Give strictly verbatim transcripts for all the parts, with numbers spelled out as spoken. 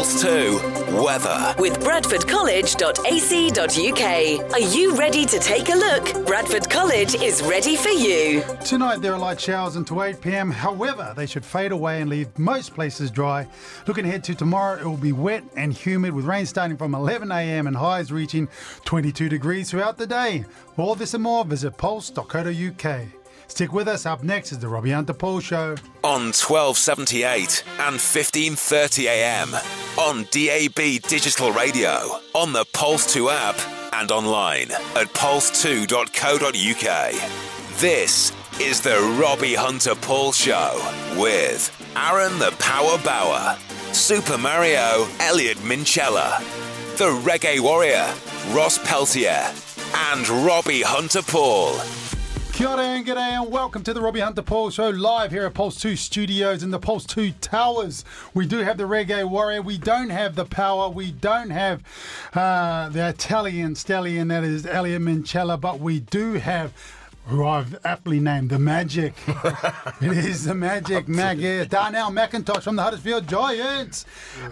Pulse two weather with bradford college dot a c dot u k. Are you ready to take a look? Bradford College is ready for you. Tonight there are light showers until eight p m. However, they should fade away and leave most places dry. Looking ahead to tomorrow, it will be wet and humid with rain starting from eleven a m and highs reaching twenty-two degrees throughout the day. For all this and more, visit pulse dot co dot u k. Stick with us. Up next is the Robbie Hunter Paul Show. on twelve seventy-eight and fifteen thirty a m on D A B Digital Radio, on the Pulse two app and online at pulse two dot co dot u k. This is the Robbie Hunter Paul Show with Aaron the Power Bauer, Super Mario Elliot Minchella, the Reggae Warrior Ross Peltier, and Robbie Hunter Paul. Kia ora and g'day and welcome to the Robbie Hunter Paul Show live here at Pulse two Studios in the Pulse two Towers. We do have the Reggae Warrior, we don't have the Power, we don't have uh, the Italian stallion that is Elliot Minchella, but we do have, who I've aptly named, the Magic. It is the Magic Mag, yeah. Darnell McIntosh from the Huddersfield Giants.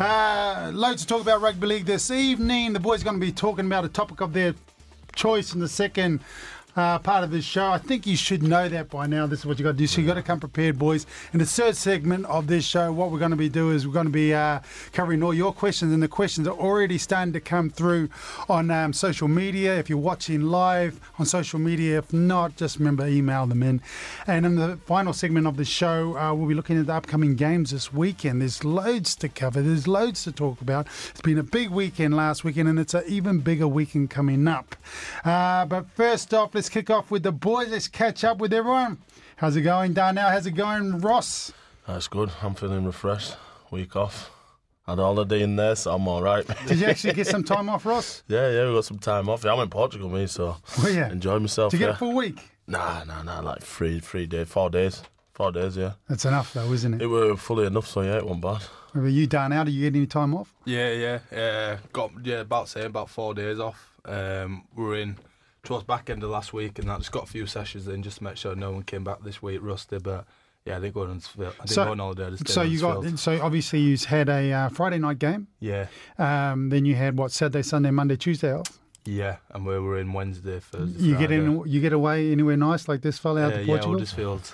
Uh, loads to talk about rugby league this evening. The boys are going to be talking about a topic of their choice in the second Uh, part of this show. I think you should know that by now. This is what you got to do. So you got to come prepared, boys. In the third segment of this show, what we're going to be doing is we're going to be uh, covering all your questions, and the questions are already starting to come through on um, social media. If you're watching live on social media, if not, just remember email them in. And in the final segment of the show, uh, we'll be looking at the upcoming games this weekend. There's loads to cover. There's loads to talk about. It's been a big weekend last weekend, and it's an even bigger weekend coming up. Uh, but first off, let's kick off with the boys. Let's catch up with everyone. How's it going, Darnell? How's it going, Ross? That's good. I'm feeling refreshed. Week off. Had a holiday in there, so I'm all right. Did you actually get some time off, Ross? Yeah, yeah, we got some time off. Yeah, I'm in Portugal, me, so well, yeah. enjoyed myself. Did you get yeah. a full week? Nah, nah, nah, like three, three days, four days. Four days, yeah. That's enough, though, isn't it? It were fully enough, so yeah, it wasn't bad. What about you, Darnell? Did you get any time off? Yeah, yeah. Uh, got, yeah, about same, about four days off. Um, we were in towards back end of last week, and I just got a few sessions in just to make sure no one came back this week rusty. But yeah, I didn't go on. I didn't so, go on holiday. I just so you got. So obviously you had a uh, Friday night game. Yeah. Um, then you had what, Saturday, Sunday, Monday, Tuesday off. Yeah, and we were in Wednesday, Thursday. You Friday. get in. You get away anywhere nice like this fella out uh, to Portugal. Yeah, Huddersfield.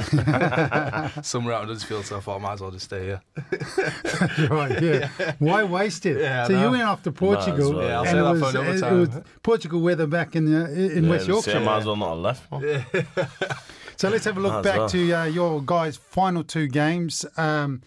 Yeah. Somewhere out in Huddersfield, so I thought I might as well just stay here. Right, yeah. yeah. Why waste it? Yeah, so you went off to Portugal. Well, yeah, I'll and say it that was, for another it, time. it was Portugal weather back in uh, in yeah, West Yorkshire. I might as well not have left, man. Yeah. So let's have a look Might as back well. to uh, your guys' final two games. Um,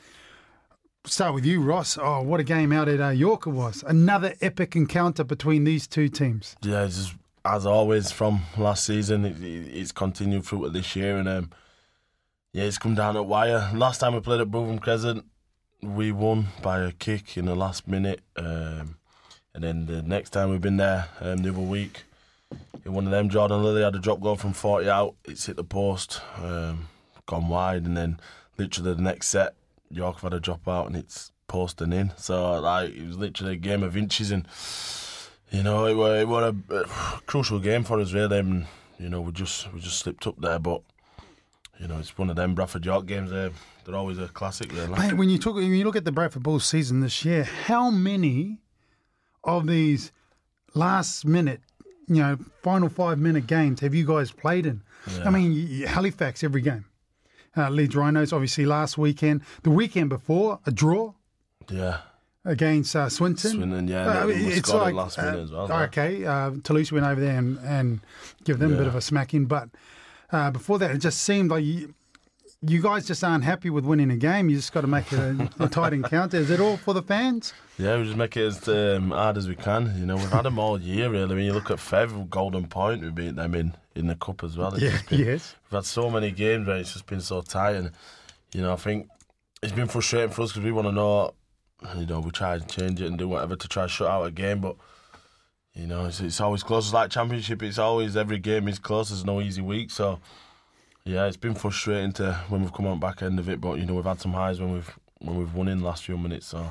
start with you, Ross. Oh, what a game out at uh, York it was. Another epic encounter between these two teams. Yeah, it's just as always from last season, it, it, it's continued through to this year, and um, yeah, it's come down to wire. Last time we played at Bootham Crescent, we won by a kick in the last minute, um, and then the next time we've been there, um, the other week, in one of them, Jordan Lilly had a drop goal from forty out. It's hit the post, um, gone wide, and then literally the next set, York have had a drop out and it's posting in. So like it was literally a game of inches, and you know it was, it was a, a crucial game for us really. And, you know we just we just slipped up there, but you know it's one of them Bradford York games. They're they're always a classic. Really. Mate, when you talk, when you look at the Bradford Bulls season this year, how many of these last minute, you know, final five minute games have you guys played in? Yeah. I mean, y- Halifax every game. Uh, Leeds Rhinos, obviously, last weekend. The weekend before, a draw Yeah. against uh, Swinton. Swinton, yeah. Uh, they it's scored like, it last minute uh, as well. though. okay, uh, Toulouse went over there and, and give them a bit Yeah. of a smacking. But uh, before that, it just seemed like you, you guys just aren't happy with winning a game. You just got to make it a, a tight encounter. Is it all for the fans? Yeah, we just make it as um, hard as we can. You know, we've had them all year, really. When you look at Fev, Golden Point, we beat them in, in the Cup as well. It's Yeah, just been, yes. We've had so many games where it's just been so tight. And, you know, I think it's been frustrating for us because we want to know, you know, we try and change it and do whatever to try and shut out a game. But, you know, it's, it's always close. It's like Championship, it's always, every game is close. There's no easy week. So, yeah, it's been frustrating to when we've come on back end of it. But, you know, we've had some highs when we've when we've won in the last few minutes. So,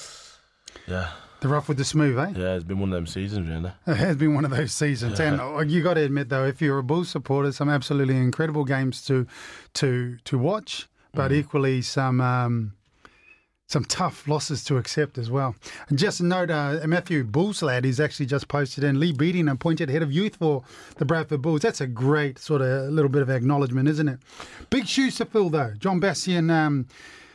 yeah. The rough with the smooth, eh? Yeah, it's been one of them seasons, really. It has been one of those seasons, Yeah. and uh, you got to admit though, if you're a Bulls supporter, some absolutely incredible games to to to watch, but Mm. equally some um, some tough losses to accept as well. And just a note, uh, Matthew Bullslad is actually just posted in Lee Beattie appointed head of youth for the Bradford Bulls. That's a great sort of little bit of acknowledgement, isn't it? Big shoes to fill, though. John Bastian, um,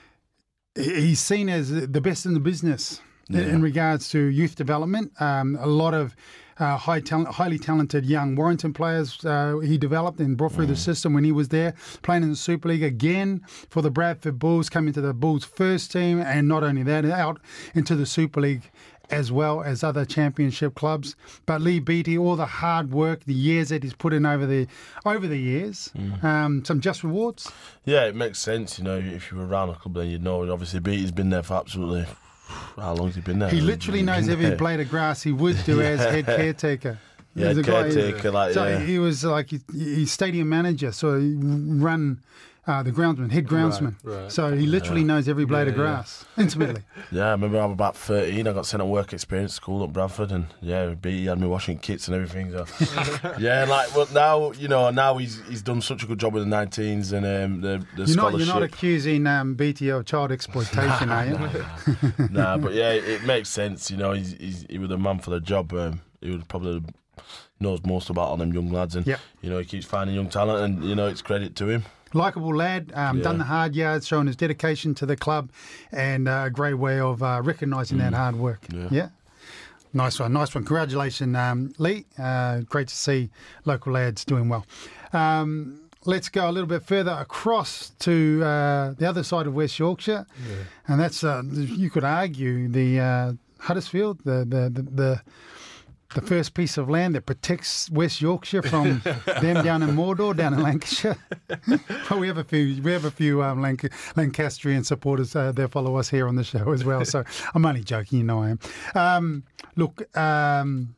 he's seen as the best in the business yeah. in, in regards to youth development. Um, a lot of Uh, high talent, highly talented young Warrington players uh, he developed and brought through mm. the system when he was there, playing in the Super League again for the Bradford Bulls, coming to the Bulls first team, and not only that, out into the Super League as well as other championship clubs. But Lee Beattie, all the hard work, the years that he's put in over the over the years, mm. um, some just rewards. Yeah, it makes sense. You know, if you were around a club, then you'd know. And obviously, Beattie's been there for absolutely. How long has he been there? He literally knows every blade of grass he would do yeah. as head caretaker. Yeah, He's caretaker, like, so yeah. he was like, he, he's stadium manager, so he run uh, the groundsman, head groundsman. Right, right. So he literally yeah. knows every blade yeah, of grass yeah. intimately. Yeah, I remember I was about thirteen, I got sent on work experience school at Bradford, and yeah, Beattie had me washing kits and everything. So yeah, like, well, now, you know, now he's he's done such a good job with the nineteens and um, the, the you're scholarship. Not, you're not accusing um, Beattie of child exploitation, nah, are you? Nah, nah, but yeah, it, it makes sense. You know, he's, he's he was the man for the job. Um, he would probably knows most about all them young lads, and yep. you know, he keeps finding young talent, and you know, it's credit to him. Likeable lad, um, yeah. done the hard yards, showing his dedication to the club, and uh, a great way of uh, recognising mm. that hard work. Yeah. yeah, nice one, nice one. Congratulations, um, Lee. Uh, great to see local lads doing well. Um, let's go a little bit further across to uh, the other side of West Yorkshire, yeah. and that's uh, you could argue the uh, Huddersfield, the the the. the The first piece of land that protects West Yorkshire from them down in Mordor, down in Lancashire. But we have a few, we have a few um, Lanc- Lancastrian supporters uh, that follow us here on the show as well. So I'm only joking, you know I am. Um, look, um,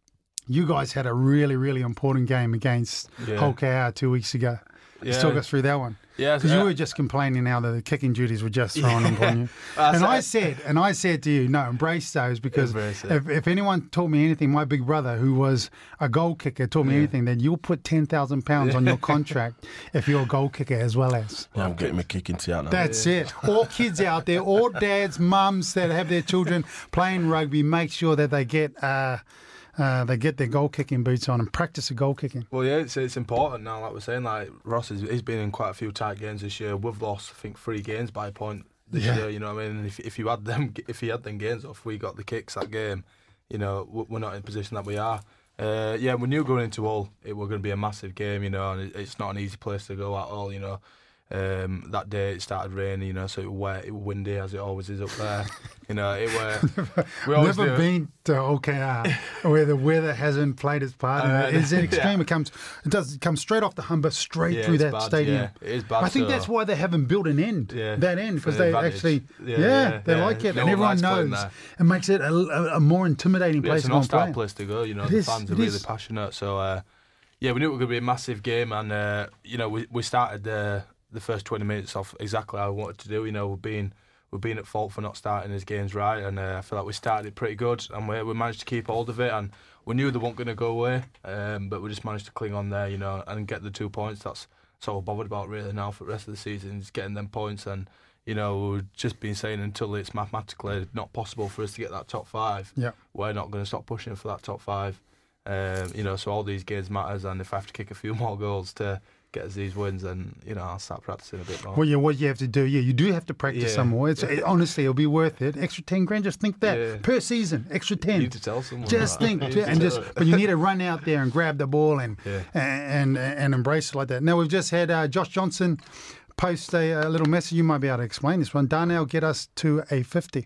you guys had a really, really important game against yeah. Hull K R two weeks ago. Yeah. Just talk us through that one. Yeah, because uh, you were just complaining now that the kicking duties were just thrown yeah. upon you. And I said, and I said to you, no, embrace those, because if, if anyone taught me anything, my big brother, who was a goal kicker, taught me yeah. anything, then you'll put ten thousand pounds on your contract if you're a goal kicker as well as. Yeah, I'm getting my kicking tea out now. That's yeah. it. All kids out there, all dads, mums that have their children playing rugby, make sure that they get. Uh, Uh, they get their goal kicking boots on and practice the goal kicking. Well, yeah, it's it's important now. Like we're saying, like Ross, has, he's been in quite a few tight games this year. We've lost, I think, three games by a point this yeah. year. You know what I mean? And if if you had them, if he had them games off, we got the kicks that game. You know, we're not in the position that we are. Uh, yeah, we knew going into Hull it was going to be a massive game. You know, and it, it's not an easy place to go at all. You know. Um, that day it started raining, you know, so it was wet, it was windy as it always is up there. You know, it was. We always Never do. been to O K R where the weather hasn't played its part. In Uh, it. It's an extreme. yeah. It comes, it does it comes straight off the Humber, straight Yeah, through it's that bad, stadium. yeah. It is bad, I think so- that's why they haven't built an end. Yeah. That end, because For the they advantage. actually, yeah, Yeah, yeah, they yeah. like it, No and one everyone likes playing knows. there. It makes it a, a, a more intimidating Yeah, place it's an to go and hostile play. place to go. You know, It the is, fans it are really is. passionate. So, uh, yeah, we knew it was going to be a massive game, and uh, you know, we we started the the first twenty minutes off exactly how we wanted to do. You know, we've been we've been at fault for not starting his games right, and uh, I feel like we started it pretty good, and we we managed to keep hold of it, and we knew they weren't going to go away, um, but we just managed to cling on there, you know, and get the two points. That's that's all we're bothered about really now for the rest of the season, is getting them points. And you know, we've just been saying until it's mathematically not possible for us to get that top five, Yeah. we're not going to stop pushing for that top five. Um, you know, so all these games matters, and if I have to kick a few more goals to get us these wins, and you know, I'll start practicing a bit more. Well, yeah, what you have to do, yeah, you do have to practice Yeah. some more. It's it, honestly, it'll be worth it. Extra ten grand, just think that Yeah. per season, extra You ten. need to tell someone. Just that. think, You need to and tell just, it. but you need to run out there and grab the ball and Yeah. and, and and embrace it like that. Now we've just had uh, Josh Johnson post a, a little message. You might be able to explain this one. Darnell, get us to a fifty.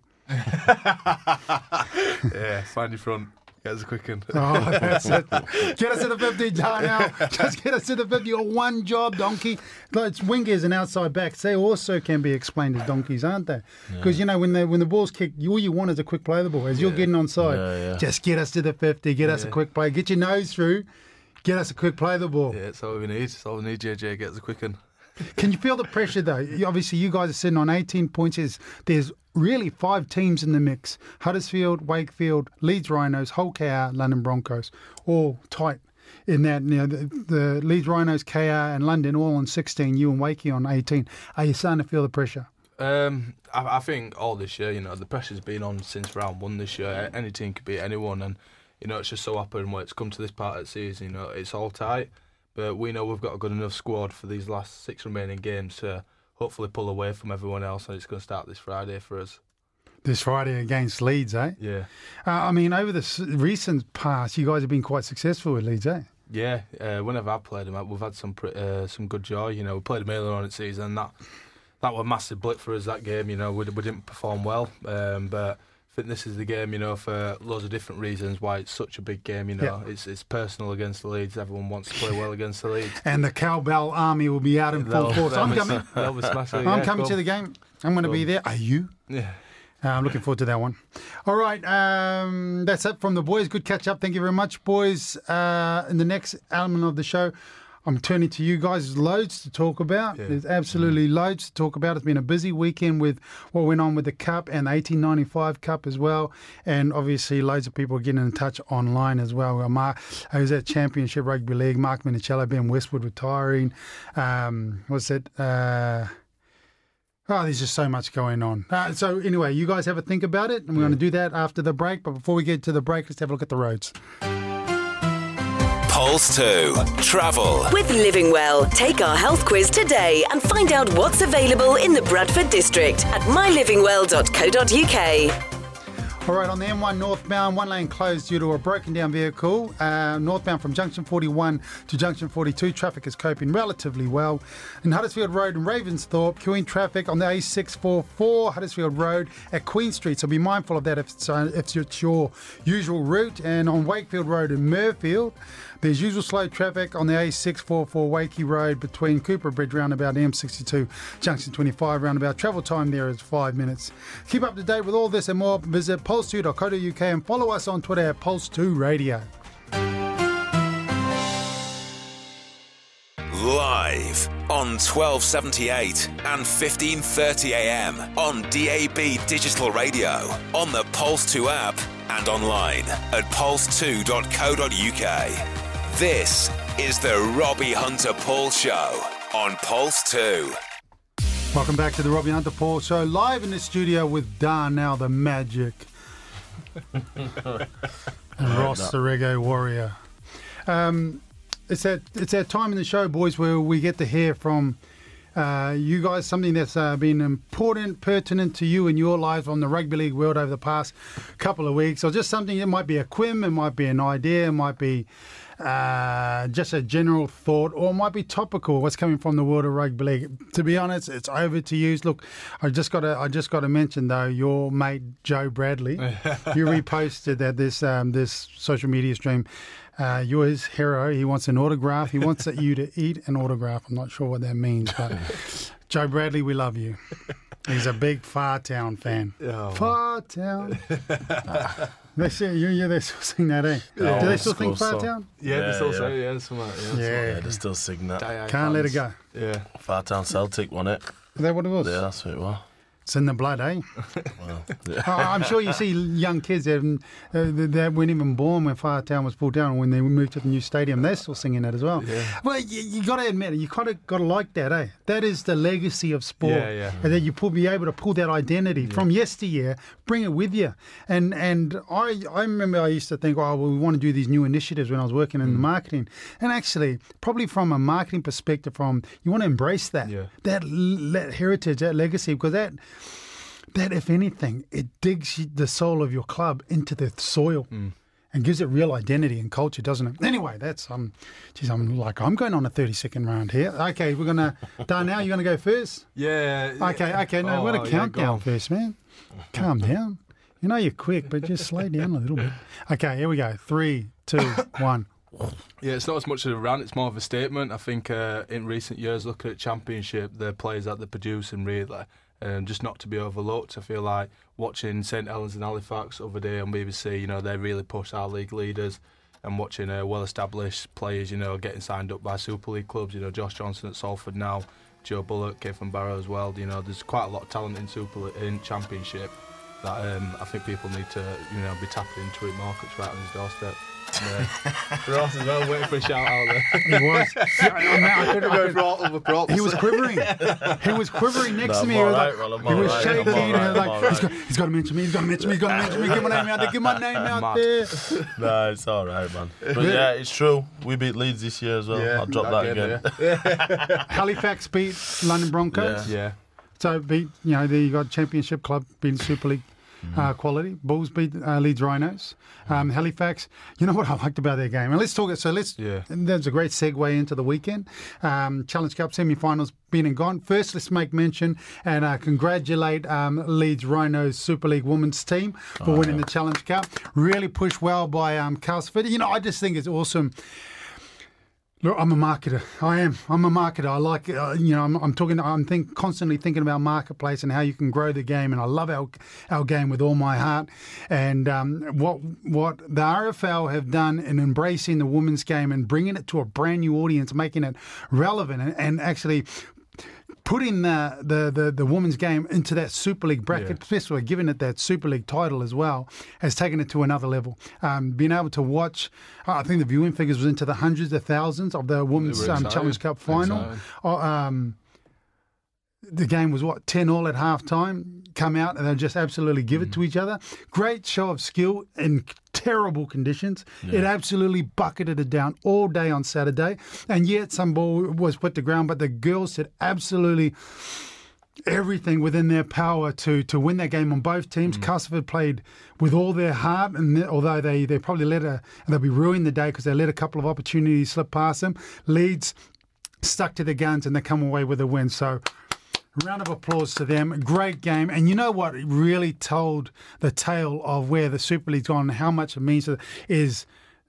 Yeah, find your front. Get us a quick one. Oh, that's it. Get us to the fifty, Darnell. Just get us to the fifty. Your one job, donkey. Like, it's wingers and outside backs. They also can be explained as donkeys, aren't they? Because you know when the when the ball's kicked, all you want is a quick play of the ball. As you're Yeah. getting onside, Yeah, yeah. just get us to the fifty. Get us a Yeah. quick play. Get your nose through. Get us a quick play of the ball. Yeah, that's all we need. That's all we need, J J. Get us a quick one. Can you feel the pressure though? You- Obviously, you guys are sitting on eighteen points. There's, there's really five teams in the mix: Huddersfield, Wakefield, Leeds Rhinos, Hull K R, London Broncos, all tight. In that, you know, the, the Leeds Rhinos, K R, and London all on sixteen. You and Wakey on eighteen. Are you starting to feel the pressure? Um, I, I think all this year, you know, the pressure's been on since round one this year. Any team could beat anyone, and you know, it's just so happened when it's come to this part of the season. You know, it's all tight, but we know we've got a good enough squad for these last six remaining games to hopefully pull away from everyone else, and it's going to start this Friday for us. This Friday against Leeds, eh? Yeah. Uh, I mean, over the s- recent past, you guys have been quite successful with Leeds, eh? Yeah, uh, whenever I've played them, we've had some pre- uh, some good joy. You know, we played them earlier on in the season, and that that was a massive blip for us, that game. You know, we, we didn't perform well, um, but I think this is the game, you know, for loads of different reasons why it's such a big game, you know. Yeah. It's it's personal against the Leeds. Everyone wants to play well against the Leeds. And the Cowbell Army will be out in full They'll- force. they'll I'm be- coming. they'll be smashing, I'm yeah, coming cool. to the game. I'm going to be Cool. there. Are you? Yeah. Uh, I'm looking forward to that one. All right, um, that's it from the boys. Good catch up. Thank you very much, boys. Uh, in the next element of the show, I'm turning to you guys. There's loads to talk about. Yeah. There's absolutely loads to talk about. It's been a busy weekend with what went on with the Cup and the eighteen ninety-five Cup as well. And obviously, loads of people are getting in touch online as well. well Mark, I was at Championship Rugby League. Mark Minicello, Ben Westwood retiring. Um, what's it? Uh, Oh, there's just so much going on. Uh, so anyway, you guys have a think about it, and we're going to do that after the break. But before we get to the break, let's have a look at the roads. Pulse two. Travel. With Living Well, take our health quiz today and find out what's available in the Bradford district at my living well dot co dot uk. All right, on the M one northbound, one lane closed due to a broken down vehicle. Uh, northbound from junction forty-one to junction forty-two, traffic is coping relatively well. In Huddersfield Road in Ravensthorpe, queuing traffic on the A six forty-four Huddersfield Road at Queen Street. So be mindful of that if it's, uh, if it's your usual route. And on Wakefield Road in Murfield, there's usual slow traffic on the A six forty-four Wakey Road between Cooper Bridge roundabout and M sixty-two junction twenty-five roundabout. Travel time there is five minutes. Keep up to date with all this and more. Visit pulse two dot co dot uk and follow us on Twitter at Pulse two Radio. Live on twelve seventy-eight and fifteen thirty a m on D A B Digital Radio, on the Pulse two app and online at pulse two dot co dot uk. This is the Robbie Hunter Paul Show on Pulse two. Welcome back to the Robbie Hunter Paul Show, live in the studio with Darnell the Magic and Ross the Reggae Warrior. Um, it's that it's that time in the show, boys, where we get to hear from uh, you guys something that's uh, been important, pertinent to you in your lives on the rugby league world over the past couple of weeks, or just something that might be a quim, it might be an idea, it might be uh, just a general thought, or it might be topical. What's coming from the world of rugby league? To be honest, it's over to you. Look, I just got to I just got to mention though, your mate Joe Bradley, you reposted that this um, this social media stream. Uh, you're his hero. He wants an autograph. He wants you to eat an autograph. I'm not sure what that means, but Joe Bradley, we love you. He's a big Fartown fan. Oh. Fartown. uh, they say you, you, they still sing that, eh? Yeah, Do they old still think school song. Fartown? Yeah, Yeah, they still yeah. say, yeah, something like that. Yeah. Yeah, they're still singing that. Die-hard Can't let it fans. go. Yeah. Fartown Celtic won it. Is that what it was? Yeah, that's what it was. It's in the blood, eh? Well, Oh, I'm sure you see young kids that, uh, that weren't even born when Fartown was pulled down. When they moved to the new stadium, they're still singing that as well. Yeah. Well, you, you got to admit it. You kind of got to like that, eh? That is the legacy of sport. Yeah, yeah. And that you pull, be able to pull that identity from yesteryear, bring it with you. And and I I remember I used to think, oh, well, we want to do these new initiatives when I was working in the marketing. And actually, probably from a marketing perspective, from you want to embrace that, Yeah. that, l- that heritage, that legacy, because that. That, if anything, it digs the soul of your club into the soil Mm. and gives it real identity and culture, doesn't it? Anyway, that's, um, geez, I'm like, I'm going on a thirty-second round here. Okay, we're going to, Darnell, you're going to go first? Yeah. Okay, okay, no, Oh, we're going yeah, to go countdown on. first, man. Calm down. You know you're quick, but just slow down a little bit. Okay, here we go. Three, two, one. Yeah, it's not as much of a rant, it's more of a statement. I think uh, in recent years, looking at Championship, the players that they produce and really, um, just not to be overlooked. I feel like watching St Helens and Halifax the other day on B B C, you know, they really push our league leaders, and watching uh, well-established players, you know, getting signed up by Super League clubs, you know, Josh Johnson at Salford now, Joe Bullock, Kevin Barrow as well, you know, there's quite a lot of talent in Super League, in Championship. that um, I think people need to, you know, be tapping into it more 'cause it's right on his doorstep. Yeah. Ross as well, waiting for a shout out there. He was. Yeah, I mean, I could, I could, Brought other props. he was quivering. He was quivering next No, to me. I'm He was, all like, right, well, I'm he all was right, shaking. I'm all and right, like, I'm all he's, right. got, he's got to mention me. He's got to mention me. He's got to mention me. Get my name out there. Get my name out Mad. there. No, it's all right, man. But yeah, it's true. We beat Leeds this year as well. Yeah, I'll drop that, that again. game, Halifax beat London Broncos. Yeah. Yeah. So beat, you know, there you got Championship club beating Super League uh, quality. Bulls beat uh, Leeds Rhinos. Um, Halifax. You know what I liked about their game, and let's talk it. So let's. Yeah. And there's a great segue into the weekend. Um, Challenge Cup semi-finals been and gone. First, let's make mention and uh, congratulate um, Leeds Rhinos Super League women's team for Oh, winning yeah. the Challenge Cup. Really pushed well by um, Castleford. You know, I just think it's awesome. Look, I'm a marketer. I am. I'm a marketer. I like, uh, you know, I'm, I'm talking. I'm think, constantly thinking about marketplace and how you can grow the game. And I love our our game with all my heart. And um, what what the R F L have done in embracing the women's game and bringing it to a brand new audience, making it relevant, and, and actually putting the, the, the, the women's game into that Super League bracket, Yeah. especially giving it that Super League title as well, has taken it to another level. Um, being able to watch, I think the viewing figures was into the hundreds of thousands of the women's They were um, excited. Challenge Cup final. Excited. Oh, um, the game was, what, ten all at half time, come out and they'll just absolutely give it to each other. Great show of skill in terrible conditions. It absolutely bucketed it down all day on Saturday. And yet some ball was put to ground, but the girls did absolutely everything within their power to to win that game on both teams. Castleford played with all their heart, and th- although they, they probably let a, and they'll be ruining the day because they let a couple of opportunities slip past them, Leeds stuck to the guns and they come away with a win. So round of applause to them. Great game. And you know what really told the tale of where the Super League's gone and how much it means to, is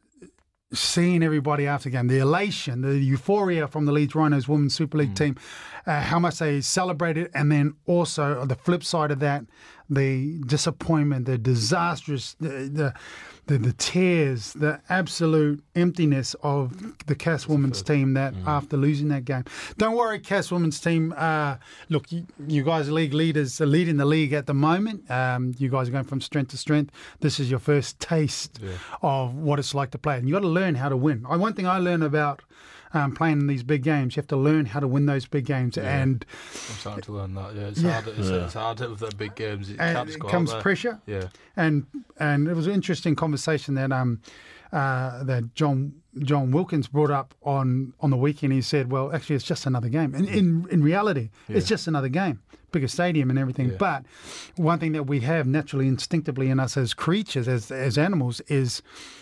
seeing everybody after the game, the elation, the euphoria from the Leeds Rhinos Women's Super League team, uh, how much they celebrated, and then also on the flip side of that, the disappointment, the disastrous, the the, the, the tears, the absolute emptiness of the Cass Women's team that after losing that game. Don't worry, Cass Women's team. Uh, look, you, you guys are league leaders, are leading the league at the moment. Um, you guys are going from strength to strength. This is your first taste Yeah. of what it's like to play. And you got to learn how to win. I, one thing I learned about um, playing in these big games, you have to learn how to win those big games. And, I'm starting to learn that. Yeah, it's Yeah. hard. It's, Yeah. it's hard with the big games. It and can't it just go out comes there. pressure. Yeah. And and it was an interesting conversation that um uh, that John John Wilkins brought up on, on the weekend. He said, "Well, actually, it's just another game. And in in reality, it's just another game, bigger stadium and everything. Yeah. But one thing that we have naturally, instinctively in us as creatures, as as animals, is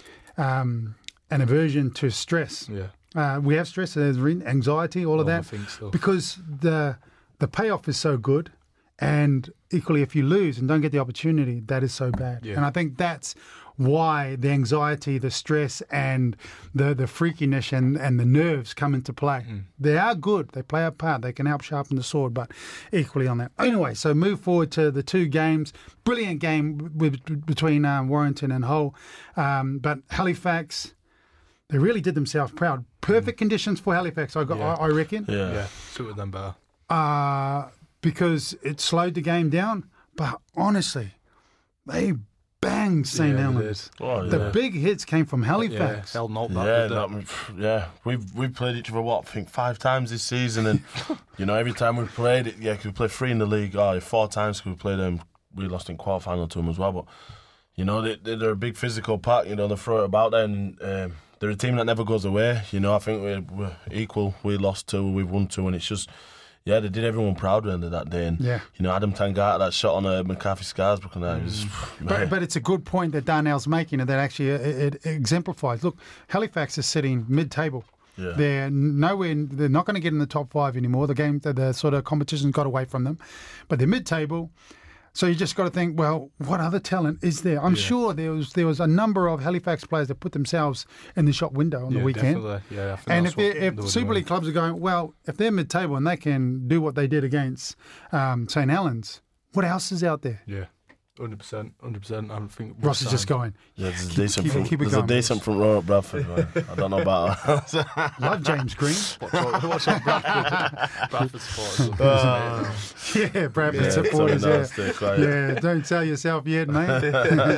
um, an aversion to stress. Yeah. Uh, we have stress, there's re- anxiety, all of that, Overthink stuff. because the the payoff is so good, and equally, if you lose and don't get the opportunity, that is so bad. Yeah. And I think that's why the anxiety, the stress, and the the freakiness and, and the nerves come into play. Mm. They are good. They play a part. They can help sharpen the sword, but equally on that. Anyway, so move forward to the two games. Brilliant game with, between um, Warrington and Hull, um, but Halifax. They really did themselves proud. Perfect conditions for Halifax, I got. Yeah. I, I reckon, Yeah. Yeah. Suited them better. uh, because it slowed the game down. But honestly, they banged Saint Yeah, they Helens. did. Oh, The yeah. big hits came from Yeah. Halifax. Held not back. Yeah, did they? that, was- yeah. We've we've played each other what I think five times this season, and you know every time we played it, yeah, 'cause we played three in the league. Oh, four times 'cause we played them. We lost in quarter final to them as well, but you know they they're a big physical pack. You know they throw it about there, and um, they're a team that never goes away. You know I think we're, we're equal. We lost two, we've won two, and it's just. Yeah, they did everyone proud really that day. And, Yeah. you know, Adam Tangata, that shot on uh, McCarthy Scarsbrook and that, it was, But, man. but it's a good point that Darnell's making, and that actually uh, it, it exemplifies. Look, Halifax is sitting mid-table. Yeah. They're nowhere. They're not going to get in the top five anymore. The game, the, the sort of competition got away from them, but they're mid-table. So you just got to think, well, what other talent is there? I'm sure there was there was a number of Halifax players that put themselves in the shop window on Yeah, the weekend. definitely. Yeah, I think And that's if they're, what they if were Super doing. League clubs are going, well, if they're mid-table and they can do what they did against um, Saint Helens, what else is out there? Yeah. one hundred percent, one hundred percent. I think Ross is just going. Yeah, there's a Keep- decent, keep- front, keep it there's going, a decent Ross. front row at Bradford. Man. I don't know about that. Love James Green. Watch out, watch out Bradford, Bradford supporters. Uh, Yeah, Bradford yeah, supporters. sorry, no, Yeah. stay quiet. Yeah, don't tell yourself yet, mate.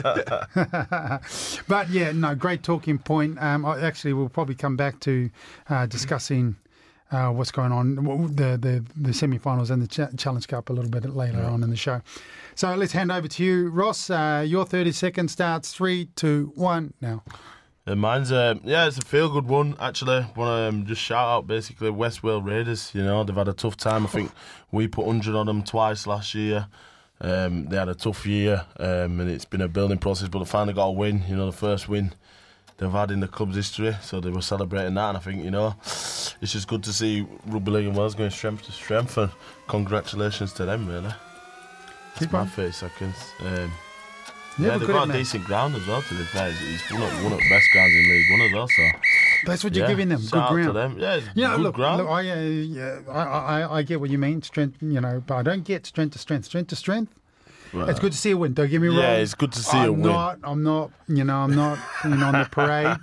But yeah, no, great talking point. Um, I, actually, we'll probably come back to uh, discussing uh, what's going on, the the, the semi-finals and the Ch- Challenge Cup a little bit later Yeah. on in the show. So let's hand over to you, Ross. Uh, your thirty seconds starts. Three, two, one, now. Yeah, mine's um, yeah, it's a feel good one actually. Want to um, just shout out basically West Wales Raiders. You know they've had a tough time. I think we put one hundred on them twice last year. Um, they had a tough year, um, and it's been a building process. But they finally got a win. You know, the first win they've had in the club's history. So they were celebrating that, and I think you know it's just good to see rugby league in Wales going strength to strength. And congratulations to them, really. Keep It's my on. thirty seconds. Um, Yeah, Yeah, we're they've good got at a that. decent ground as well, to be fair. It's one of, one of the best grounds in League One as well, so... That's what you're yeah, giving them. shout Good out to ground. them. Yeah, it's You know, good look, ground. look I, uh, yeah, I, I, I get what you mean, strength, you know, but I don't get strength to strength, strength to strength. Well, It's good to see a win. Don't get me wrong. Yeah, it's good to see I'm a win. Not, I'm not, you know, I'm not you know, on the parade.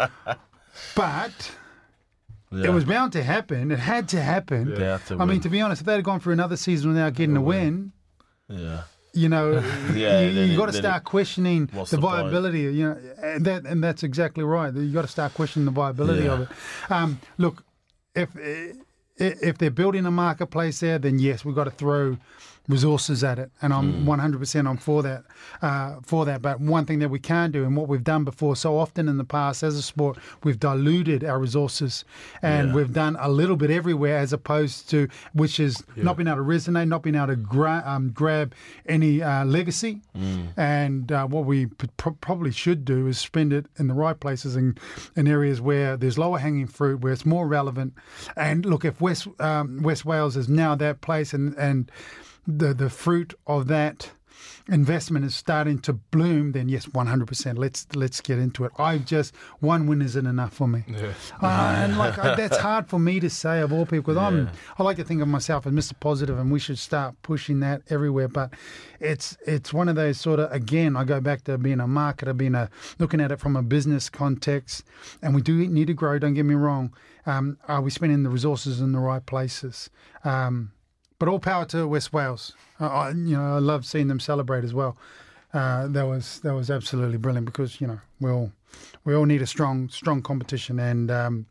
But yeah. it was bound to happen. It had to happen. They had to I mean, win. to be honest, if they'd have gone for another season without getting a win, Yeah. you know, Yeah, you, then you it- got to then start it- questioning what's the the point? viability. You know, and that and that's exactly right. You got to start questioning the viability Yeah. of it. Um, look, if if they're building a marketplace there, then yes, we've got to throw resources at it, and I'm Mm. one hundred percent on for that. Uh, for that, but one thing that we can do, and what we've done before so often in the past as a sport, we've diluted our resources, and Yeah. we've done a little bit everywhere, as opposed to which is not being able to resonate, not being able to gra- um, grab any uh, legacy. Mm. And uh, what we p- pro- probably should do is spend it in the right places and in areas where there's lower hanging fruit, where it's more relevant. And look, if West um, West Wales is now that place, and and the the fruit of that investment is starting to bloom, then yes, one hundred percent. Let's let's get into it. I just one win isn't enough for me. Yeah. Uh, and like I, that's hard for me to say of all people, because I'm I like to think of myself as Mister Positive, and we should start pushing that everywhere. But it's it's one of those sort of, again, I go back to being a marketer, being a looking at it from a business context, and we do need to grow. Don't get me wrong. Um, are we spending the resources in the right places? Um, but all power to West Wales. Uh, I, you know, I love seeing them celebrate as well. Uh, that was that was absolutely brilliant, because you know we all we all need a strong strong competition, and um,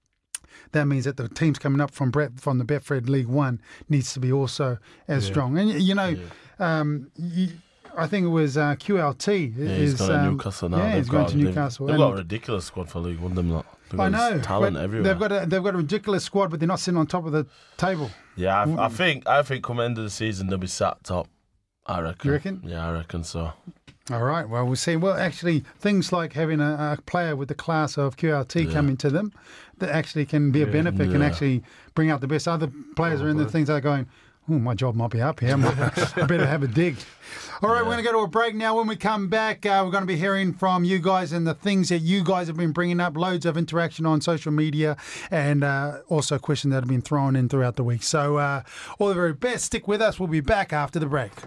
that means that the teams coming up from Brett, from the Betfred League One needs to be also as Yeah. strong. And you know, um, you, I think it was uh, Q L T. Yeah, he's is, going to um, Newcastle now. Yeah, They've he's going got, to they've- Newcastle. They've, And got a ridiculous squad for League One, them lot. They've I got know talent but everywhere. They've got a, they've got a ridiculous squad, but they're not sitting on top of the table. yeah, I, I think I think come end of the season they'll be sat top. I reckon. You reckon? Yeah, I reckon so. All right. Well, we'll see. Well, actually, things like having a, a player with the class of Q L T Yeah. coming to them, that actually can be a Yeah. benefit, can Yeah. actually bring out the best. Other players are in the Probably. things that are going, oh, my job might be up here. I might- I better have a dig. All right, we're going to go to a break now. When we come back, uh, we're going to be hearing from you guys and the things that you guys have been bringing up, loads of interaction on social media, and uh, also questions that have been thrown in throughout the week. So uh, all the very best. Stick with us. We'll be back after the break.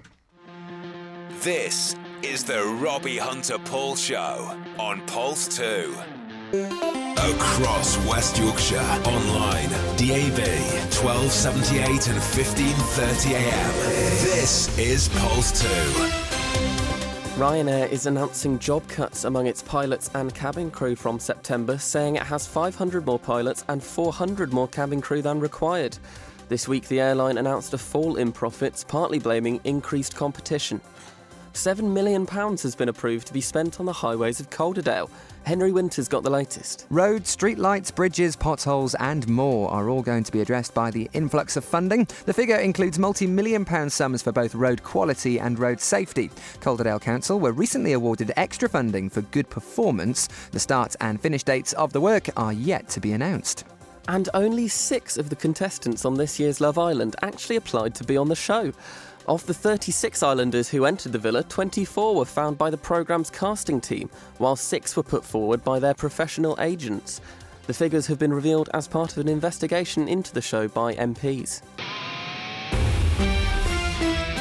This is the Robbie Hunter Paul Show on Pulse two. Across West Yorkshire, online, D A B, twelve seventy-eight and fifteen thirty a m. This is Pulse two. Ryanair is announcing job cuts among its pilots and cabin crew from September, saying it has five hundred more pilots and four hundred more cabin crew than required. This week, the airline announced a fall in profits, partly blaming increased competition. seven million pounds has been approved to be spent on the highways of Calderdale. Henry Winters got the latest. Roads, streetlights, bridges, potholes and more are all going to be addressed by the influx of funding. The figure includes multi-million pound sums for both road quality and road safety. Calderdale Council were recently awarded extra funding for good performance. The start and finish dates of the work are yet to be announced. And only six of the contestants on this year's Love Island actually applied to be on the show. Of the thirty-six islanders who entered the villa, twenty-four were found by the programme's casting team, while six were put forward by their professional agents. The figures have been revealed as part of an investigation into the show by M Ps. Pulse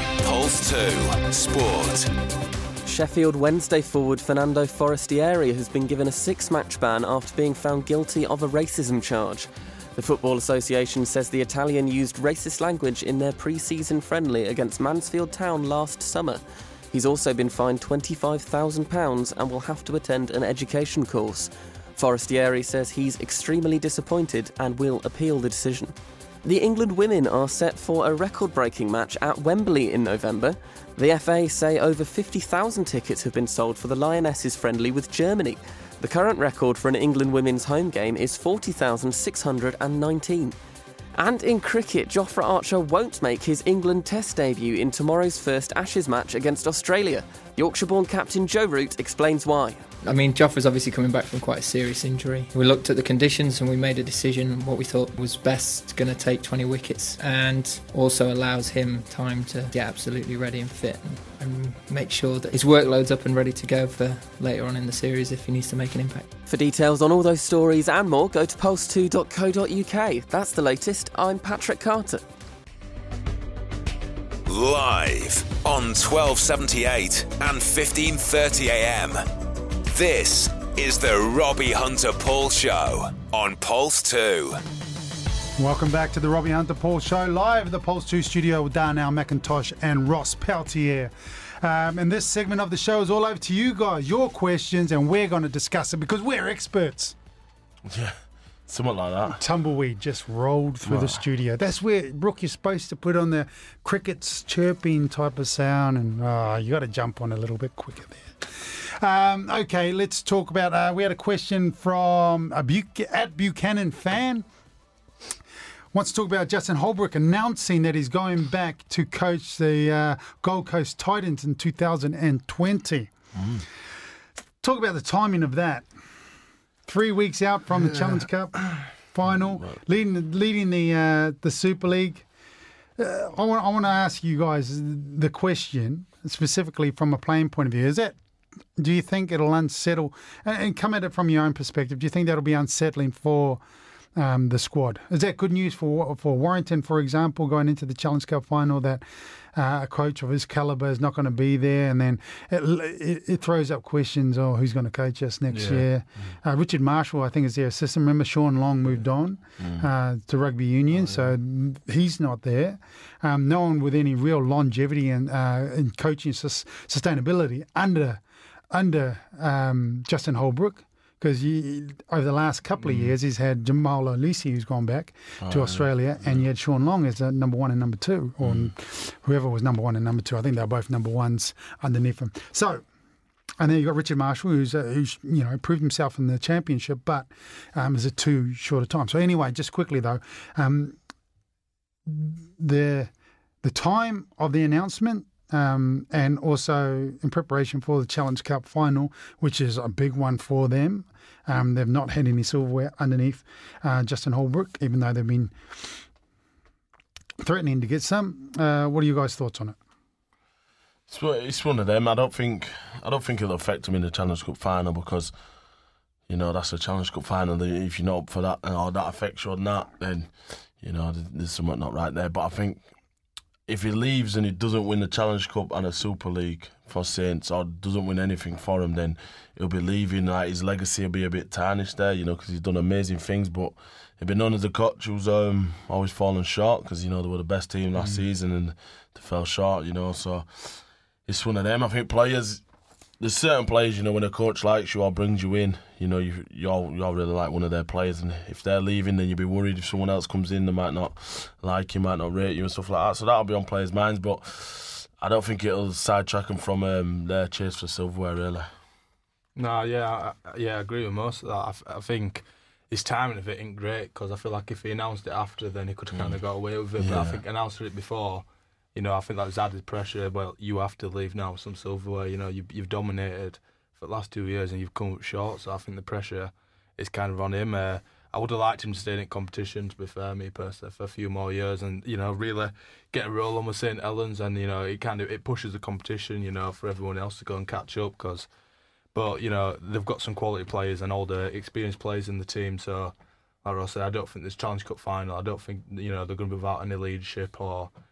Pulse two Sport. Sheffield Wednesday forward Fernando Forestieri has been given a six-match ban after being found guilty of a racism charge. The Football Association says the Italian used racist language in their pre-season friendly against Mansfield Town last summer. He's also been fined twenty-five thousand pounds and will have to attend an education course. Forestieri says he's extremely disappointed and will appeal the decision. The England women are set for a record-breaking match at Wembley in November. The F A say over fifty thousand tickets have been sold for the Lionesses friendly with Germany. The current record for an England women's home game is forty thousand six hundred nineteen. And in cricket, Jofra Archer won't make his England Test debut in tomorrow's first Ashes match against Australia. Yorkshire-born captain Joe Root explains why. I mean, Jofra's obviously coming back from quite a serious injury. We looked at the conditions and we made a decision on what we thought was best, going to take twenty wickets, and also allows him time to get absolutely ready and fit and, and make sure that his workload's up and ready to go for later on in the series if he needs to make an impact. For details on all those stories and more, go to pulse two dot co dot uk. That's the latest. I'm Patrick Carter. Live on twelve seventy-eight and fifteen thirty a m. This is the Robbie Hunter-Paul Show on Pulse two. Welcome back to the Robbie Hunter-Paul Show, live at the Pulse two studio with Darnell McIntosh and Ross Peltier. Um, and this segment of the show is all over to you guys, your questions, and we're going to discuss it because we're experts. Yeah, something like that. Tumbleweed just rolled through Wow. the studio. That's where, Brooke, you're supposed to put on the crickets chirping type of sound, and oh, you got to jump on a little bit quicker there. Um, okay, let's talk about, uh, we had a question from a Buch- at Buchanan fan. Wants to talk about Justin Holbrook announcing that he's going back to coach the uh, Gold Coast Titans in two thousand twenty. Mm. Talk about the timing of that. Three weeks out from the Challenge Cup final, leading leading the uh, the Super League. Uh, I want I want to ask you guys the question specifically from a playing point of view. Is that, do you think it'll unsettle, and, and come at it from your own perspective, do you think that'll be unsettling for um, the squad? Is that good news for for Warrington, for example, going into the Challenge Cup final, that uh, a coach of his calibre is not going to be there, and then it, it, it throws up questions, oh, who's going to coach us next Yeah. year? Mm. Uh, Richard Marshall, I think, is their assistant. Remember, Sean Long moved on Mm. uh, to rugby union, oh, yeah. so he's not there. Um, no one with any real longevity and uh, in coaching sus- sustainability under under um, Justin Holbrook, because over the last couple of Mm. years he's had Jamal Olise, who's gone back Oh, to Australia, yeah. and you had Sean Long as a number one and number two, or Mm. whoever was number one and number two. I think they were both number ones underneath him. So, and then you've got Richard Marshall, who's, uh, who's you know proved himself in the championship, but um, is a too short a time. So anyway, just quickly though, um, the the time of the announcement. Um, and also in preparation for the Challenge Cup final, which is a big one for them. Um, they've not had any silverware underneath uh, Justin Holbrook, even though they've been threatening to get some. Uh, what are you guys' thoughts on it? It's, it's one of them. I don't think I don't think it'll affect them in the Challenge Cup final, because you know that's a Challenge Cup final. If you're not up for that, or that affects you or not, then you know there's something not right there. But I think if he leaves and he doesn't win the Challenge Cup and a Super League for Saints, or doesn't win anything for him, then he'll be leaving. Like, his legacy will be a bit tarnished there, you know, because he's done amazing things. But he'll be known as a coach who's um, always fallen short, because you know they were the best team last mm. season and they fell short, you know. So it's one of them. I think players, there's certain players, you know, when a coach likes you or brings you in, you know, you, you're, you're really like one of their players, and if they're leaving, then you'll be worried if someone else comes in, they might not like you, might not rate you and stuff like that. So that'll be on players' minds, but I don't think it'll sidetrack them from um, their chase for silverware, really. No, yeah, I, yeah, I agree with most of that. I, f- I think his timing of it ain't great, because I feel like if he announced it after, then he could have mm. kind of got away with it. Yeah. But I think announcing it before, you know, I think that was added pressure. Well, you have to leave now with some silverware. You know, you, you've dominated for the last two years and you've come up short. So I think the pressure is kind of on him. Uh, I would have liked him to stay in competition, to be fair, me personally, for a few more years, and you know, really get a roll on with Saint Helens, and you know, it kind of it pushes the competition, you know, for everyone else to go and catch up. Because, but you know, they've got some quality players and all the experienced players in the team. So, like I say, I don't think this Challenge Cup final, I don't think you know they're going to be without any leadership or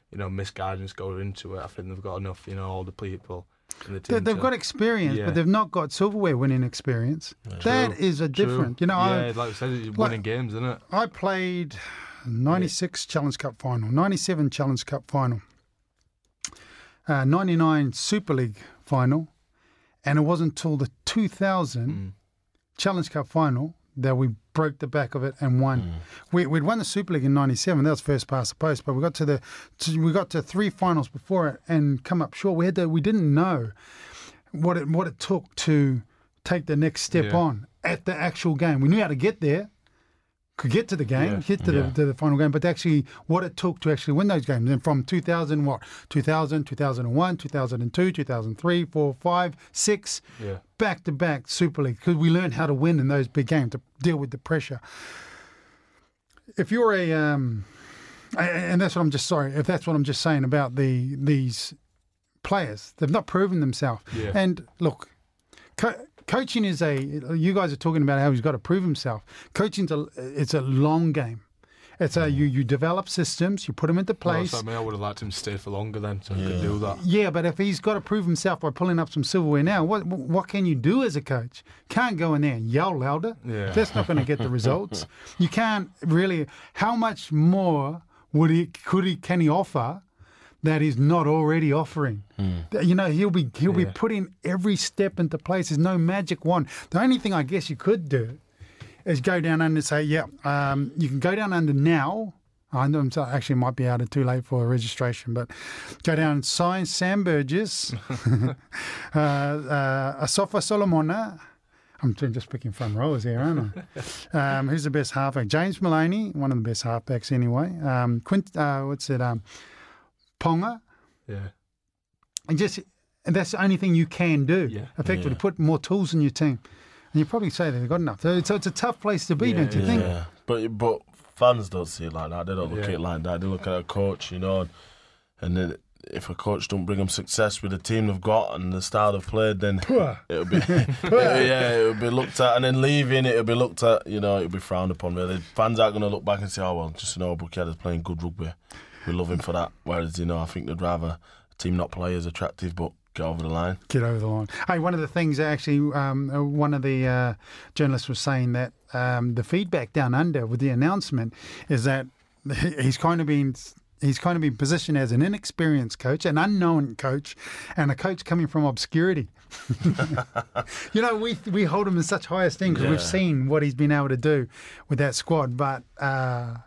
you know, misguidance going into it. I think they've got enough, you know, older people in the They, team. they've to- got experience, Yeah. but they've not got silverware winning experience. That True. is a True. different. You know, yeah, I, like I said, you're like- winning games, isn't it? I played ninety-six Challenge Cup final, ninety-seven Challenge Cup final, uh, ninety-nine Super League final, and it wasn't until the two thousand Mm. Challenge Cup final that we broke the back of it and won. We, we'd won the Super League in ninety-seven. That was first past the post, but we got to the to, we got to three finals before it and come up short. We had to, we didn't know what it what it took to take the next step Yeah. on at the actual game. We knew how to get there, could get to the game, Yeah. get to, Yeah. the, to the final game, but actually what it took to actually win those games. And from two thousand, what, two thousand, two thousand one, two thousand two, two thousand three, four, five, six, Yeah. back-to-back Super League, because we learned how to win in those big games, to deal with the pressure. If you're a, um, a- and that's what I'm just, sorry, if that's what I'm just saying about the these players, they've not proven themselves. Yeah. And look, co- coaching is a, you guys are talking about how he's got to prove himself. Coaching's a, it's a long game. It's a, you, you develop systems, you put them into Well, place. so, I mean, I would have liked him to stay for longer then, so he could do that. Yeah, but if he's got to prove himself by pulling up some silverware now, what what can you do as a coach? Can't go in there and yell louder. Yeah. That's not going to get the results. You can't really. How much more would he could he can he offer that he's not already offering? You know, he'll be he'll be Yeah. putting every step into place. There's no magic wand. The only thing I guess you could do is go down under and say, yeah, um, you can go down under now. I know I'm sorry, actually it might be out of too late for registration, but go down and sign Sam Burgess, uh, uh, Asafa Solomona. I'm just picking front rowers here, aren't I? Um, who's the best halfback? James Maloney, one of the best halfbacks anyway. Um, Quint, uh, what's it? Um, Ponga. Yeah. And just and that's the only thing you can do. Yeah. Effectively, Yeah. put more tools in your team. And you probably say they've got enough. So, so it's a tough place to be, Yeah, don't you yeah. think? Yeah, but but fans don't see it like that. They don't look at Yeah. it like that. They look at a coach, you know, and then if a coach don't bring them success with the team they've got and the style they've played, then it'll be yeah, it'll be looked at, and then leaving it'll be looked at, you know, it'll be frowned upon. Really, fans aren't going to look back and say, oh well, just you know, Buckhead is playing good rugby. We love him for that. Whereas you know, I think they'd rather a team not play as attractive but get over the line. Get over the line. Hey, one of the things actually, um, uh, one of the uh, journalists was saying that um, the feedback down under with the announcement is that he's kind of been he's kind of been positioned as an inexperienced coach, an unknown coach, and a coach coming from obscurity. You know, we we hold him in such high esteem because we've Yeah. seen what he's been able to do with that squad, but. Uh,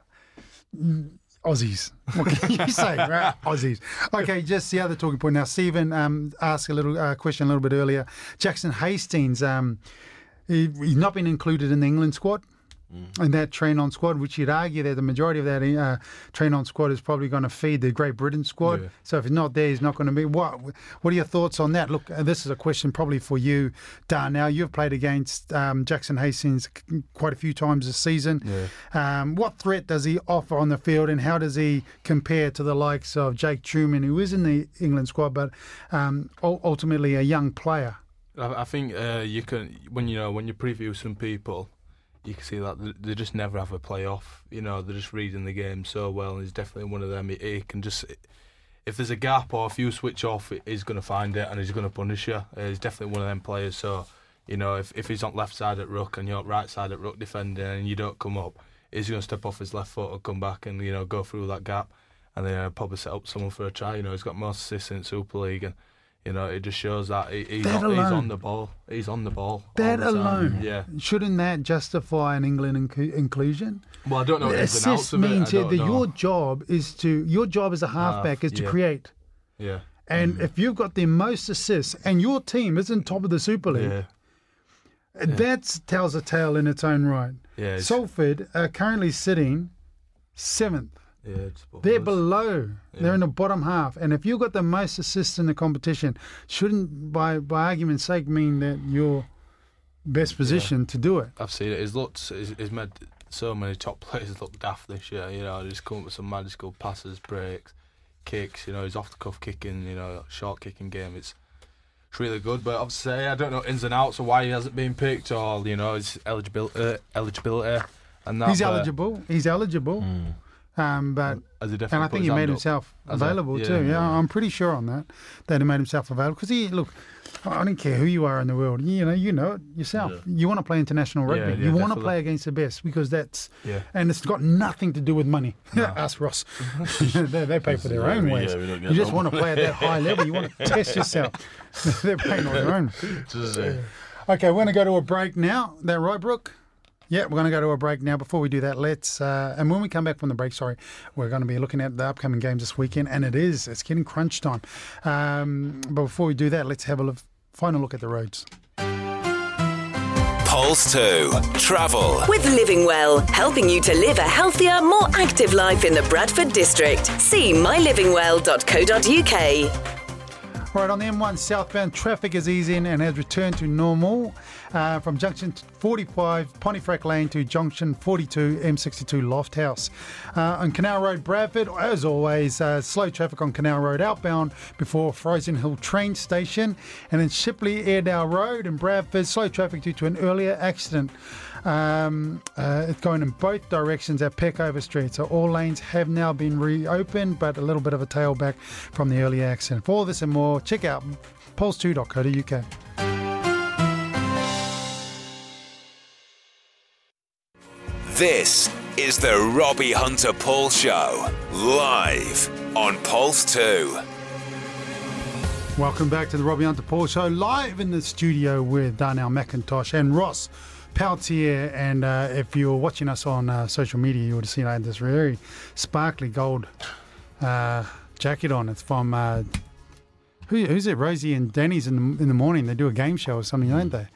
Aussies. What can you say, right? Aussies. Okay, just the other talking point. Now, Stephen um, asked a little uh, question a little bit earlier. Jackson Hastings, um, he, he's not been included in the England squad, in that train-on squad, which you'd argue that the majority of that uh, train-on squad is probably going to feed the Great Britain squad. Yeah. So if he's not there, he's not going to be. What What are your thoughts on that? Look, uh, this is a question probably for you, Dan. Now, you've played against um, Jackson Hastings c- quite a few times this season. Yeah. Um, what threat does he offer on the field, and how does he compare to the likes of Jake Truman, who is in the England squad, but um, ul- ultimately a young player? I, I think uh, you can when you know when you preview some people, you can see that they- they just never have a playoff. You know, they're just reading the game so well, and he's definitely one of them. He, he can just, if there's a gap or if you switch off, he's going to find it and he's going to punish you. Uh, he's definitely one of them players. So, you know, if if he's on left side at ruck and you're right side at ruck defending and you don't come up, he's going to step off his left foot and come back and you know go through that gap, and then uh, probably set up someone for a try. You know, he's got most assists in Super League and. You know, it just shows that he, he's, That on, he's alone. on the ball. He's on the ball. all That the time. alone, Yeah. shouldn't that justify an England inc- inclusion? Well, I don't know the ins and outs Assist of it. I means don't that know. your job is to your job as a halfback is to yeah. create. Yeah. And if you've got the most assists and your team isn't top of the Super League, Yeah. that tells a tale in its own right. Yeah. it's- Salford are currently sitting seventh. yeah, it's above They're us. below. They're in the bottom half. And if you've got the most assists in the competition, shouldn't, by by argument's sake, mean that you're best positioned to do it? I've seen it. He's looked. He's, he's made so many top players look daft this year. You know, he's come up with some magical passes, breaks, kicks. You know, he's off the cuff kicking. You know, short kicking game. It's it's really good. But obviously, I don't know ins and outs of why he hasn't been picked or you know his eligibility, uh, eligibility, and that. He's but- eligible. He's eligible. Um, but As he definitely and I put think his he made hand up. himself As a- available yeah, too. Yeah, yeah. I'm pretty sure on that that he made himself available because he look. I don't care who you are in the world. You know, you know it yourself. Yeah. You want to play international rugby. Yeah, yeah, you want to definitely. play against the best because that's Yeah. and it's got nothing to do with money. Us, Ross. they, they pay for their Yeah, own we- ways. yeah, we don't get you just no want to play at that high level. You want to test yourself. They're paying on their own. Just, uh, Okay, we're going to go to a break now. That right, Brooke? Yeah, we're going to go to a break now. Before we do that, let's... Uh, and when we come back from the break, sorry, we're going to be looking at the upcoming games this weekend. And it is. It's getting crunch time. Um, but before we do that, let's have a look, final look at the roads. Pulse two. Travel. With Living Well, helping you to live a healthier, more active life in the Bradford district. See my living well dot co dot uk. All right, on the M one southbound, traffic is easing and has returned to normal uh, from junction forty-five, Pontefract Lane to junction forty-two, M sixty-two, Loft House. Uh, on Canal Road, Bradford, as always, uh, slow traffic on Canal Road outbound before Frozen Hill train station. And in Shipley, Airedale Road in Bradford, slow traffic due to an earlier accident. Um, uh, it's going in both directions at Peckover Street. So all lanes have now been reopened, but a little bit of a tailback from the earlier accident. For all this and more, check out pulse two dot co dot uk. This is the Robbie Hunter Paul Show, live on Pulse two. Welcome back to the Robbie Hunter Paul Show, live in the studio with Darnell McIntosh and Ross Peltier. And uh, if you're watching us on uh, social media, you would have seen I had this very sparkly gold uh, jacket on. It's from, uh, who, who's it? Rosie and Danny's in the, in the morning. They do a game show or something, don't they?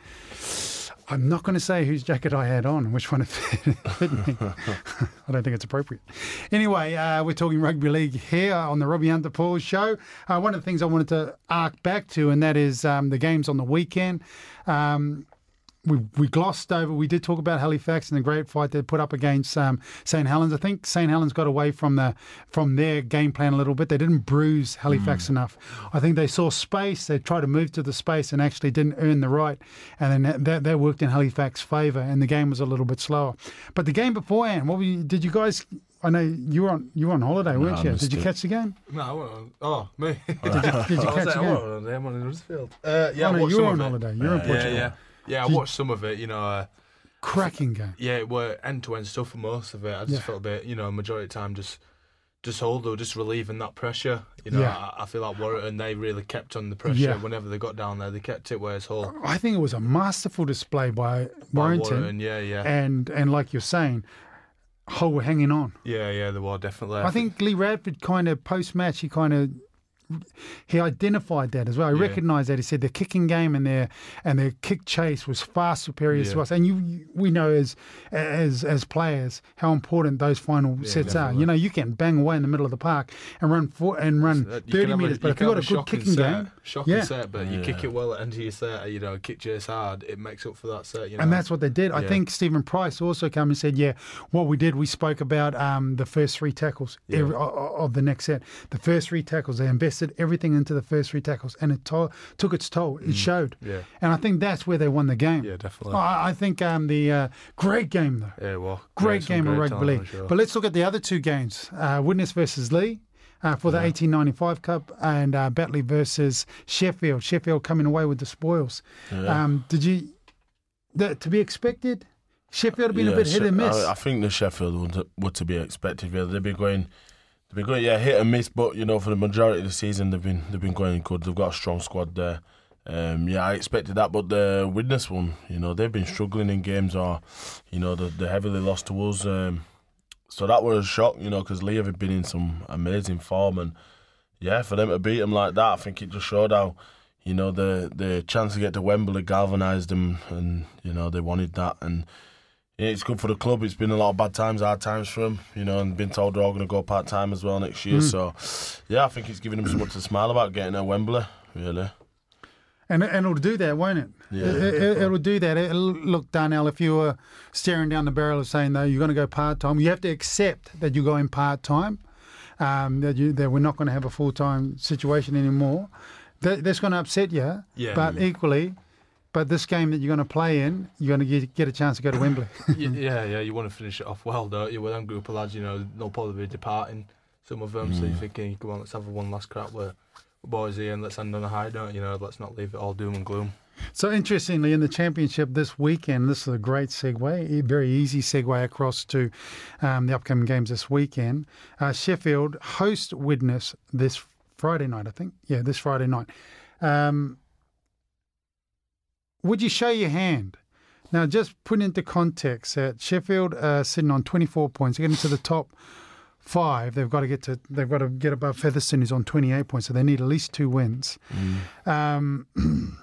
I'm not going to say whose jacket I had on, which one it fit, fit me. I don't think it's appropriate. Anyway, uh, we're talking rugby league here on the Robbie Hunter Paul Show. Uh, one of the things I wanted to arc back to, and that is um, the games on the weekend. Um, we we glossed over. We did talk about Halifax and the great fight they put up against um, Saint Helens. I think Saint Helens got away from the from their game plan a little bit. They didn't bruise Halifax mm. enough. I think they saw space. They tried to move to the space and actually didn't earn the right. And then that, that worked in Halifax's favour, and the game was a little bit slower. But the game beforehand, what were you, did you guys? I know you were on you were on holiday, weren't No, you? Did you it. catch the game? No, I went on. Oh, me. Did you, did you I was catch like, the I game? went on them on Huddersfield. Uh, yeah, Oh, I no, watched you some were of on it. holiday. You're in Yeah, Portugal. yeah. Yeah, I Did- watched some of it, you know. Uh, Cracking game. yeah, it were end-to-end stuff for most of it. I just Yeah. felt a bit, you know, majority of the time just just hold or just relieving that pressure. You know, Yeah. I, I feel like Warrington, they really kept on the pressure. Yeah. Whenever they got down there, they kept it where it's whole. I think it was a masterful display by By Warrington, yeah, yeah. and and like you're saying, Hull were hanging on. yeah, yeah, they were definitely. I think Lee Radford kind of post match he kind of he identified that as well. He Yeah. recognised that. He said the kicking game and their and their kick chase was far superior to Yeah. us. And you, you we know as as as players how important those final Yeah, sets definitely. are. You know, you can bang away in the middle of the park and run for, and run Uh, you can thirty have a- metres, but you if can you've got have a good shocking kicking set, game, shocking yeah. set, but you kick Yeah. it well at the end of your set, you know, kick chase hard, it makes up for that set. You know? And that's what they did. I Yeah. think Stephen Price also came and said, yeah, what we did, we spoke about um, the first three tackles Yeah. every, o- o- of the next set. The first three tackles, they invested everything into the first three tackles, and it to- took its toll. It showed. Yeah. And I think that's where they won the game. Yeah, definitely. I, I think um, the uh, great game, though. Yeah, well, Great some game of great rugby talent, league. for sure. But let's look at the other two games. Uh, Widnes versus Lee. Uh, for the eighteen ninety-five Cup, and uh, Batley versus Sheffield. Sheffield coming away with the spoils. Yeah. Um, did you, that, to be expected? Sheffield have been a Yeah, bit hit She- and miss. I, I think the Sheffield would, would to be expected. Yeah, they've been going, they've been going, yeah, hit and miss. But you know, for the majority of the season, they've been they've been going good. They've got a strong squad there. Um, yeah, I expected that, but the Widnes one, you know, they've been struggling in games, or you know, they, they heavily lost to us. Um, so that was a shock, you know, because Lee have been in some amazing form, and yeah, for them to beat them like that, I think it just showed how, you know, the the chance to get to Wembley galvanised them, and you know they wanted that, and yeah, it's good for the club. It's been a lot of bad times, hard times for them, you know, and been told they're all going to go part time as well next year. Mm. So yeah, I think it's giving them something to smile about getting to Wembley, really. And, and it'll do that, won't it? Yeah, it, it, it'll do that. It'll, look, Darnell, if you were staring down the barrel of saying, though, you're going to go part-time, you have to accept that you're going part-time, um, that, you, that we're not going to have a full-time situation anymore. That, that's going to upset you. Yeah. But equally, But this game that you're going to play in, you're going to get, get a chance to go to Wembley. yeah, yeah, you want to finish it off well, don't you? With them group of lads, you know, they'll probably be departing, some of them. Mm. So you're thinking, come on, let's have one last crack with the boys here and let's end on a high note. You know, let's not leave it all doom and gloom. So interestingly, in the championship this weekend, this is a great segue, a very easy segue across to um, the upcoming games this weekend. Uh, Sheffield host Widnes this Friday night, I think. Yeah, this Friday night. Um, would you show your hand? Now, just put into context that Sheffield are sitting on twenty-four points, getting to the top five. They've got to get to. They've got to get above Featherstone, who's on twenty-eight points. So they need at least two wins. Mm. Um,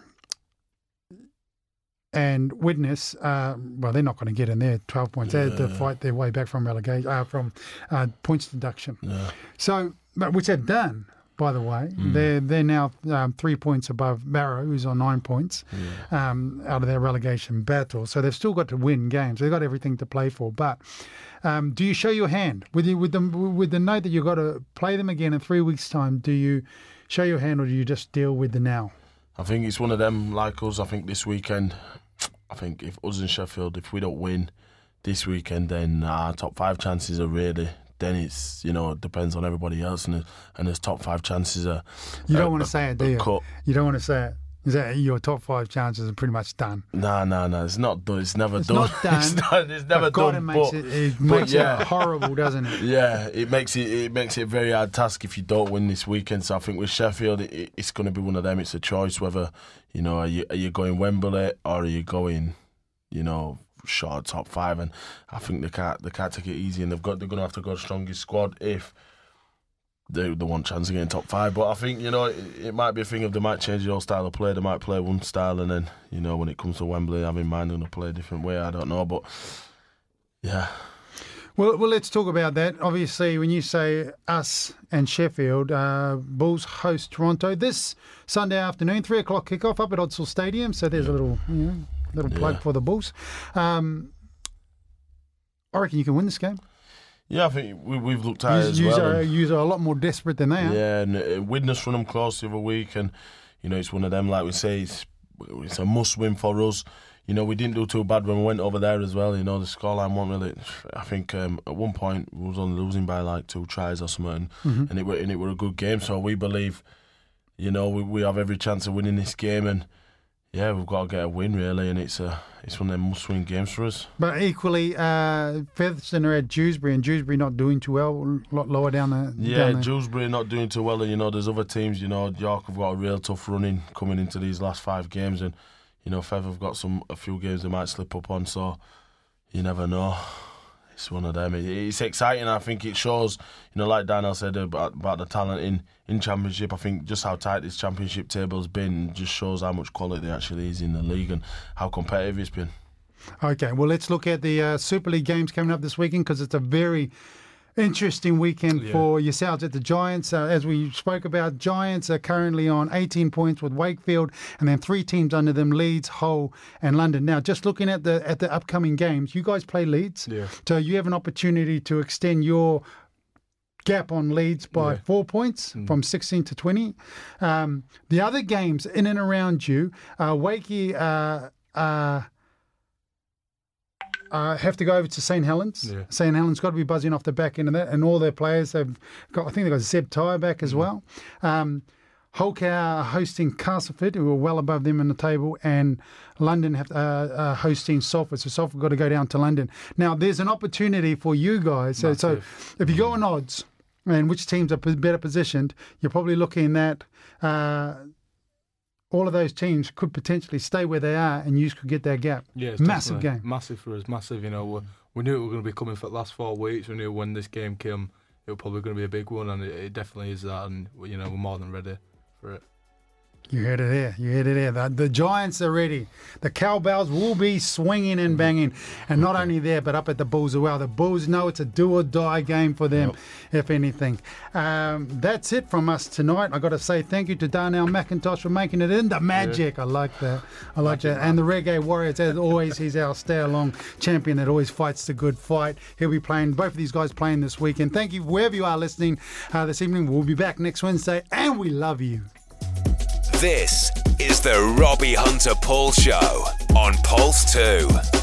And Widnes, uh, well, they're not going to get in there. Twelve points. Yeah. They had to fight their way back from relegation, uh, from uh, points deduction. Yeah. So, but which they've done, by the way. Mm. They're they're now um, three points above Barrow, who's on nine points, yeah. um, out of their relegation battle. So they've still got to win games. They've got everything to play for. But um, do you show your hand with the, with the with the note that you've got to play them again in three weeks' time? Do you show your hand, or do you just deal with the now? I think it's one of them like us. I think this weekend, I think if us and Sheffield, if we don't win this weekend, then our top five chances are really, then it's, you know, it depends on everybody else, and and his top five chances are. You don't uh, want to say it, do you? Cut. You don't want to say it. Is that your top five chances are pretty much done? No, no, no. It's not done. It's never it's done. Not done. It's not. It's never but God, done. It makes, but, it, it, makes yeah. it horrible, doesn't it? Yeah, it makes it. It makes it a very hard task if you don't win this weekend. So I think with Sheffield, it, it's going to be one of them. It's a choice whether, you know, are you are you going Wembley or are you going, you know, short top five. And I think they can't they can't take it easy, and they've got they're going to have to go strongest squad if they they want chance of getting top five. But I think, you know, it, it might be a thing of they might change the whole style of play. They might play one style, and then, you know, when it comes to Wembley, having in mind they're going to play a different way. I don't know, but yeah. Well, well, let's talk about that. Obviously, when you say us and Sheffield, uh, Bulls host Toronto this Sunday afternoon, three o'clock kickoff up at Odsal Stadium. So there's a little, you know, little plug yeah. for the Bulls. Um, I reckon you can win this game. Yeah, I think we, we've looked at it as yous well. Are, yous are a lot more desperate than they are. Yeah, and uh, Widnes run them close the other week, and, you know, it's one of them, like we say, it's, it's a must-win for us. You know, we didn't do too bad when we went over there as well. You know, the scoreline wasn't really. I think um, at one point we was only losing by like two tries or something, mm-hmm. and it were and it were a good game. So we believe, you know, we we have every chance of winning this game, and yeah, we've got to get a win really, and it's a it's one of them must-win games for us. But equally, uh, Featherstone are at Dewsbury, and Dewsbury not doing too well, a lot lower down the. Yeah, down the... Dewsbury not doing too well, and you know, there's other teams. You know, York have got a real tough running coming into these last five games, and, you know, Fev have got some a few games they might slip up on, so you never know. It's one of them. It, it's exciting. I think it shows, you know, like Daniel said about, about the talent in, in Championship. I think just how tight this Championship table's been just shows how much quality there actually is in the league and how competitive it's been. Okay, well, let's look at the uh, Super League games coming up this weekend, because it's a very interesting weekend yeah. for yourselves at the Giants. Uh, as we spoke about, Giants are currently on eighteen points with Wakefield, and then three teams under them, Leeds, Hull and London. Now, just looking at the at the upcoming games, you guys play Leeds. Yeah. So you have an opportunity to extend your gap on Leeds by yeah. four points mm. from sixteen to twenty. Um, the other games in and around you, uh, Wakey... Uh, uh, Uh, have to go over to Saint Helens. Yeah. Saint Helens got to be buzzing off the back end of that, and all their players have got. I think they've got Zeb Tyre back as mm. well. Um, Holcow are hosting Castleford, who are well above them in the table, and London have uh, uh, hosting Salford. So Salford got to go down to London. Now there's an opportunity for you guys. So, so if you go on odds and which teams are better positioned, you're probably looking at. Uh, all of those teams could potentially stay where they are, and you could get that gap. Yeah, it's massive game. Massive for us, massive. You know, we, we knew it was going to be coming for the last four weeks. We knew when this game came, it was probably going to be a big one, and it, it definitely is that. And, you know, we're more than ready for it. You heard it there. You heard it there. The, the Giants are ready. The cowbells will be swinging and banging. And not only there, but up at the Bulls as well. The Bulls know it's a do-or-die game for them, yep. if anything. Um, that's it from us tonight. i got to say thank you to Darnell McIntosh for making it in. The magic. Yeah. I like that. I like magic, that. And the Reggae Warriors, as always, he's our stay-along champion that always fights the good fight. He'll be playing, both of these guys playing this weekend. Thank you wherever you are listening uh, this evening. We'll be back next Wednesday, and we love you. This is the Robbie Hunter Paul Show on Pulse two.